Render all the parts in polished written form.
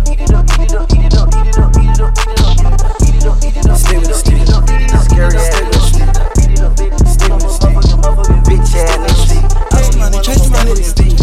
Stay with the stick. Scary ass little stick. Stay with the stick. Bitch ass nigga stick. Chase money.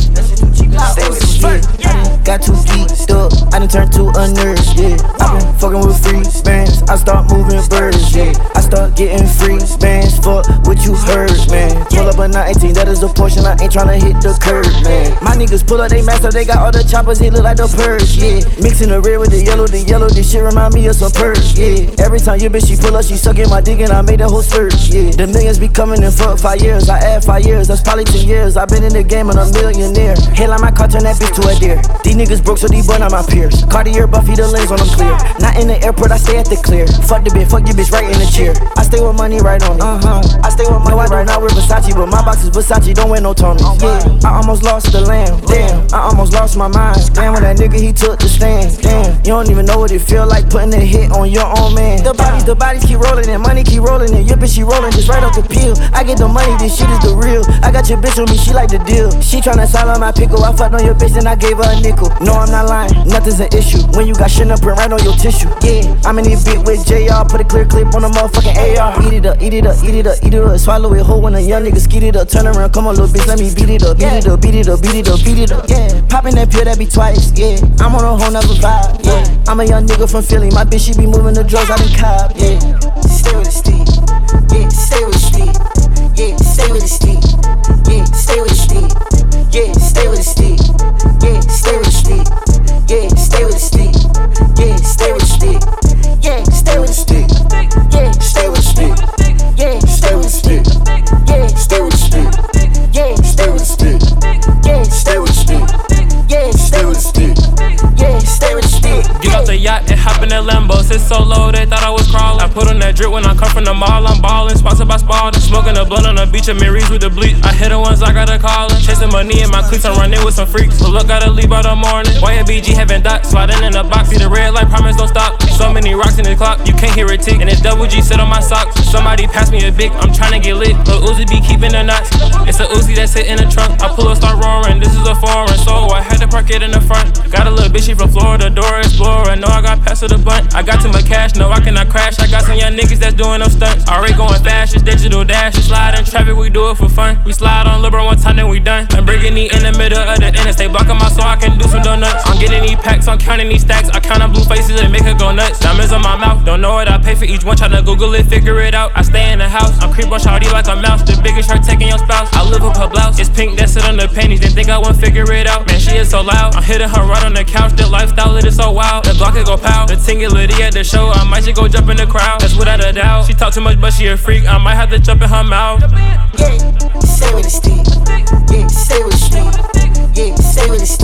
Stay with the stick. Got too geeked up, I done turned to a nurse, yeah. I been fucking with free bands, I start moving birds, yeah. I start getting free bands, fuck what you heard, man. Pull up a 19, that is a portion, I ain't tryna hit the curb, man. My niggas pull up, they master, they got all the choppers, it look like the purge, yeah. Mixing the red with the yellow, this shit remind me of some purge, yeah. Every time your bitch, she pull up, she sucking my dick and I made the whole search, yeah. The millions be coming in for 5 years, I add 5 years, that's probably 10 years. I been in the game and a millionaire. Headline my car, turn that bitch to a deer. These niggas broke, so these boy not my peers. Cartier, Buffy, the lens on them clear. Not in the airport, I stay at the clear. Fuck the bitch, fuck your bitch right in the chair. I stay with money right on me. I stay with money right now. I do not wear Versace, but my box is Versace, don't wear no Tony. Yeah, I almost lost the lamb. Damn, I almost lost my mind. Damn, when that nigga, he took the stand. Damn, you don't even know what it feel like putting a hit on your own man. The bodies keep rolling and money keep rolling and your bitch, she rolling just right off the peel. I get the money, this shit is the real. I got your bitch on me, she like the deal. She tryna sell on my pickle. I fucked on your bitch and I gave her a nickel. No, I'm not lying, nothing's an issue. When you got shit up print right on your tissue. Yeah, I'm in this bit with JR. Put a clear clip on the motherfucking AR. Eat it up, eat it up, eat it up, eat it up. Swallow it whole when a young nigga skeet it up. Turn around, come on little bitch, let me beat it up. Beat it up, beat it up, beat it up, beat it up. Yeah, popping that pill that be twice. Yeah, I'm on a whole nother vibe. Yeah, I'm a young nigga from Philly. My bitch, she be moving the drugs out in Cobb. Yeah, stay with the steep. Yeah, stay with the steep. Yeah, stay with the steep. Yeah, stay with the steep. Yeah, stay with the steep. Yeah, stay with the steep. Yeah, stay with the steep. Yeah, stay with the steep. Yeah, stay with the steep. Yeah, stay with the steep. Yeah, stay with the steep. Yeah, stay with the steep. Yeah, stay with the steep. Yeah, stay with the steep. Yeah, stay with the steep. Yeah, stay with the steep. Get off the yacht and hop in that Lambo. Sit so low, they thought I was crawling. I put on that drip when I come from the mall. I'm ballin', sponsored by Spalding. Smoking a blunt on the beach of Marie's with the bleach. I hit the ones I gotta call. Chasing money in my cleats, I'm running with some freaks. So look, gotta leave by the morning. YBG having dots, sliding in the box. See the red light, promise don't stop. So many rocks in the clock, you can't hear it tick. And it's double G sit on my socks. Somebody pass me a big, I'm tryna get lit. Lil Uzi be keeping the knots. It's a Uzi that sit in the trunk. I pull up, start roaring. This is a foreign, so I had to park it in the front. Got a little bitch, she from Florida, Dora Explorer. Know I got past to the blunt. I got too much cash, no I cannot crash. I got some young niggas that's doing them stunts. Already going fast, it's digital dash. It's slide in traffic, we do it for fun. We slide on Liberal one time, then we done. I'm bringing these in the middle of the interstate, blocking my soul, I can do some donuts. I'm getting these packs, I'm counting these stacks. I count up blue faces and make her go nuts. Diamonds on my mouth, don't know what I pay for each one. Tryna Google it, figure it out. I stay in the house, I'm creep on shawty like a mouse. The biggest shirt taking your spouse. I live up her blouse, it's pink that sit on the panties. Didn't think I wouldn't figure it out. Man, she is so loud. I'm hitting her right on the couch. The lifestyle it is so wild. The block it go pow. The tingulity at the show, I might just go jump in the crowd. That's without a doubt. She talk too much, but she a freak. I might have to jump in her mouth. Yeah, stay with the steep. Yeah, stay with the steep. Yeah, stay with the steep.